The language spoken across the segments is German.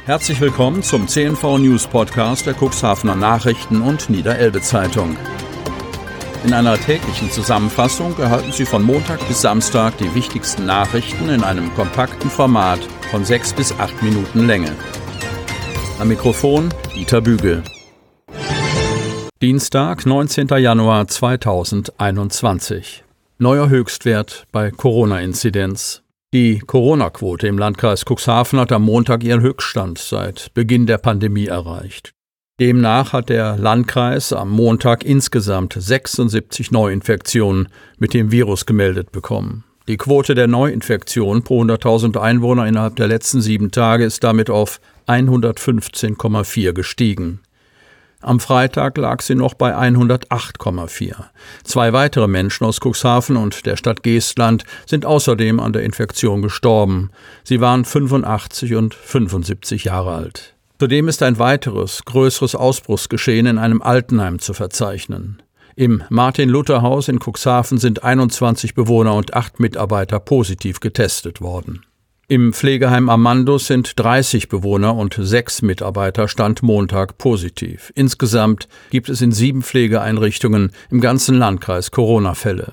Herzlich willkommen zum CNV News Podcast der Cuxhavener Nachrichten und Niederelbe Zeitung. In einer täglichen Zusammenfassung erhalten Sie von Montag bis Samstag die wichtigsten Nachrichten in einem kompakten Format von 6 bis 8 Minuten Länge. Am Mikrofon Dieter Bügel. Dienstag, 19. Januar 2021. Neuer Höchstwert bei Corona-Inzidenz. Die Corona-Quote im Landkreis Cuxhaven hat am Montag ihren Höchststand seit Beginn der Pandemie erreicht. Demnach hat der Landkreis am Montag insgesamt 76 Neuinfektionen mit dem Virus gemeldet bekommen. Die Quote der Neuinfektionen pro 100.000 Einwohner innerhalb der letzten 7 Tage ist damit auf 115,4 gestiegen. Am Freitag lag sie noch bei 108,4. 2 weitere Menschen aus Cuxhaven und der Stadt Geestland sind außerdem an der Infektion gestorben. Sie waren 85 und 75 Jahre alt. Zudem ist ein weiteres, größeres Ausbruchsgeschehen in einem Altenheim zu verzeichnen. Im Martin-Luther-Haus in Cuxhaven sind 21 Bewohner und 8 Mitarbeiter positiv getestet worden. Im Pflegeheim Amandus sind 30 Bewohner und 6 Mitarbeiter Stand Montag positiv. Insgesamt gibt es in 7 Pflegeeinrichtungen im ganzen Landkreis Corona-Fälle.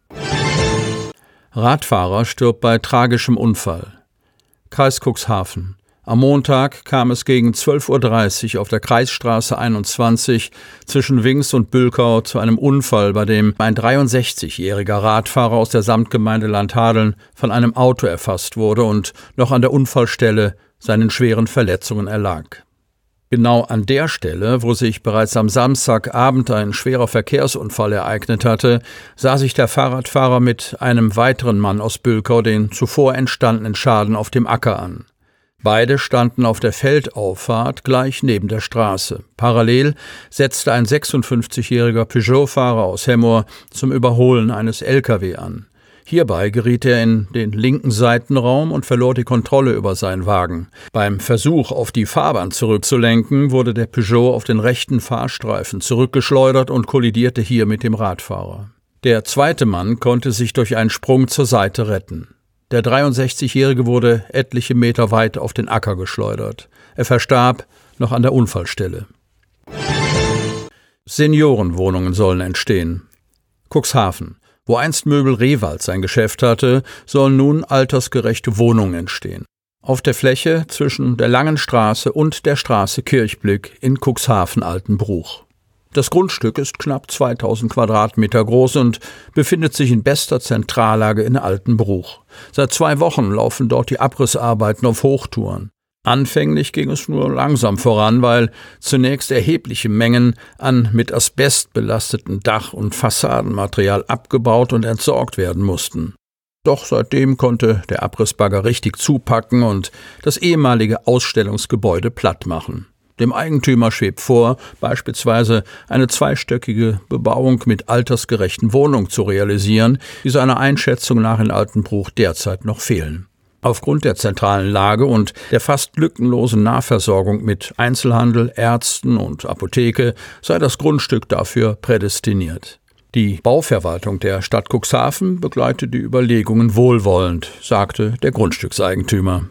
Radfahrer stirbt bei tragischem Unfall. Kreis Cuxhaven. Am Montag kam es gegen 12:30 Uhr auf der Kreisstraße 21 zwischen Wings und Bülkau zu einem Unfall, bei dem ein 63-jähriger Radfahrer aus der Samtgemeinde Landhadeln von einem Auto erfasst wurde und noch an der Unfallstelle seinen schweren Verletzungen erlag. Genau an der Stelle, wo sich bereits am Samstagabend ein schwerer Verkehrsunfall ereignet hatte, sah sich der Fahrradfahrer mit einem weiteren Mann aus Bülkau den zuvor entstandenen Schaden auf dem Acker an. Beide standen auf der Feldauffahrt gleich neben der Straße. Parallel setzte ein 56-jähriger Peugeot-Fahrer aus Hemmoor zum Überholen eines LKW an. Hierbei geriet er in den linken Seitenraum und verlor die Kontrolle über seinen Wagen. Beim Versuch, auf die Fahrbahn zurückzulenken, wurde der Peugeot auf den rechten Fahrstreifen zurückgeschleudert und kollidierte hier mit dem Radfahrer. Der zweite Mann konnte sich durch einen Sprung zur Seite retten. Der 63-Jährige wurde etliche Meter weit auf den Acker geschleudert. Er verstarb noch an der Unfallstelle. Seniorenwohnungen sollen entstehen. Cuxhaven. Wo einst Möbel Rewald sein Geschäft hatte, sollen nun altersgerechte Wohnungen entstehen. Auf der Fläche zwischen der Langen Straße und der Straße Kirchblick in Cuxhaven-Altenbruch. Das Grundstück ist knapp 2000 Quadratmeter groß und befindet sich in bester Zentrallage in Altenbruch. Seit 2 Wochen laufen dort die Abrissarbeiten auf Hochtouren. Anfänglich ging es nur langsam voran, weil zunächst erhebliche Mengen an mit Asbest belasteten Dach- und Fassadenmaterial abgebaut und entsorgt werden mussten. Doch seitdem konnte der Abrissbagger richtig zupacken und das ehemalige Ausstellungsgebäude platt machen. Dem Eigentümer schwebt vor, beispielsweise eine 2-stöckige Bebauung mit altersgerechten Wohnungen zu realisieren, die seiner Einschätzung nach in Altenbruch derzeit noch fehlen. Aufgrund der zentralen Lage und der fast lückenlosen Nahversorgung mit Einzelhandel, Ärzten und Apotheke sei das Grundstück dafür prädestiniert. Die Bauverwaltung der Stadt Cuxhaven begleitet die Überlegungen wohlwollend, sagte der Grundstückseigentümer.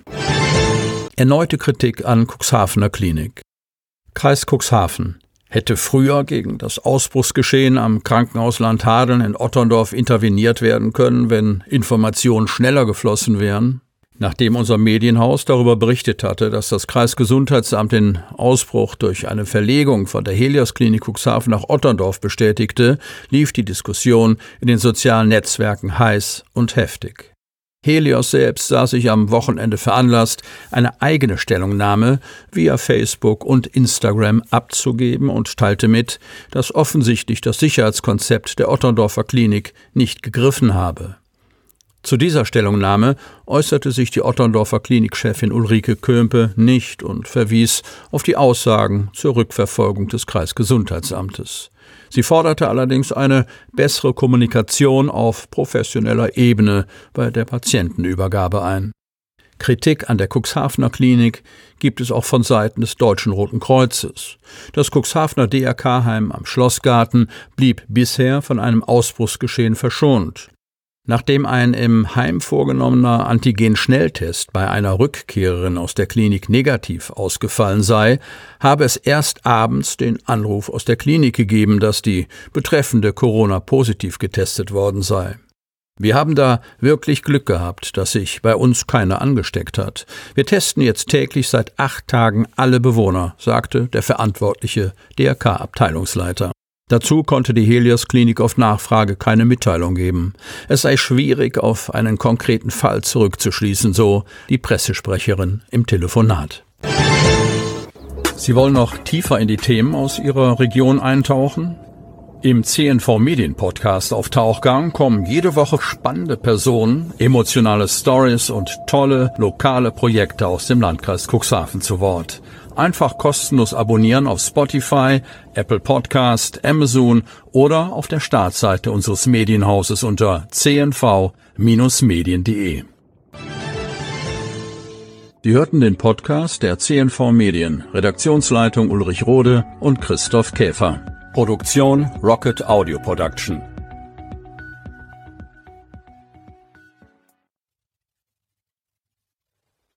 Erneute Kritik an Cuxhavener Klinik. Kreis Cuxhaven. Hätte früher gegen das Ausbruchsgeschehen am Krankenhaus Landhadeln in Otterndorf interveniert werden können, wenn Informationen schneller geflossen wären? Nachdem unser Medienhaus darüber berichtet hatte, dass das Kreisgesundheitsamt den Ausbruch durch eine Verlegung von der Helios-Klinik Cuxhaven nach Otterndorf bestätigte, lief die Diskussion in den sozialen Netzwerken heiß und heftig. Helios selbst sah sich am Wochenende veranlasst, eine eigene Stellungnahme via Facebook und Instagram abzugeben und teilte mit, dass offensichtlich das Sicherheitskonzept der Otterndorfer Klinik nicht gegriffen habe. Zu dieser Stellungnahme äußerte sich die Otterndorfer Klinikchefin Ulrike Kömpe nicht und verwies auf die Aussagen zur Rückverfolgung des Kreisgesundheitsamtes. Sie forderte allerdings eine bessere Kommunikation auf professioneller Ebene bei der Patientenübergabe ein. Kritik an der Cuxhavener Klinik gibt es auch von Seiten des Deutschen Roten Kreuzes. Das Cuxhavener DRK-Heim am Schlossgarten blieb bisher von einem Ausbruchsgeschehen verschont. Nachdem ein im Heim vorgenommener Antigen-Schnelltest bei einer Rückkehrerin aus der Klinik negativ ausgefallen sei, habe es erst abends den Anruf aus der Klinik gegeben, dass die betreffende Corona-positiv getestet worden sei. Wir haben da wirklich Glück gehabt, dass sich bei uns keiner angesteckt hat. Wir testen jetzt täglich seit 8 Tagen alle Bewohner, sagte der verantwortliche DRK-Abteilungsleiter. Dazu konnte die Helios-Klinik auf Nachfrage keine Mitteilung geben. Es sei schwierig, auf einen konkreten Fall zurückzuschließen, so die Pressesprecherin im Telefonat. Sie wollen noch tiefer in die Themen aus Ihrer Region eintauchen? Im CNV Medien Podcast auf Tauchgang kommen jede Woche spannende Personen, emotionale Stories und tolle lokale Projekte aus dem Landkreis Cuxhaven zu Wort. Einfach kostenlos abonnieren auf Spotify, Apple Podcast, Amazon oder auf der Startseite unseres Medienhauses unter cnv-medien.de. Sie hörten den Podcast der CNV Medien, Redaktionsleitung Ulrich Rode und Christoph Käfer. Produktion Rocket Audio Production.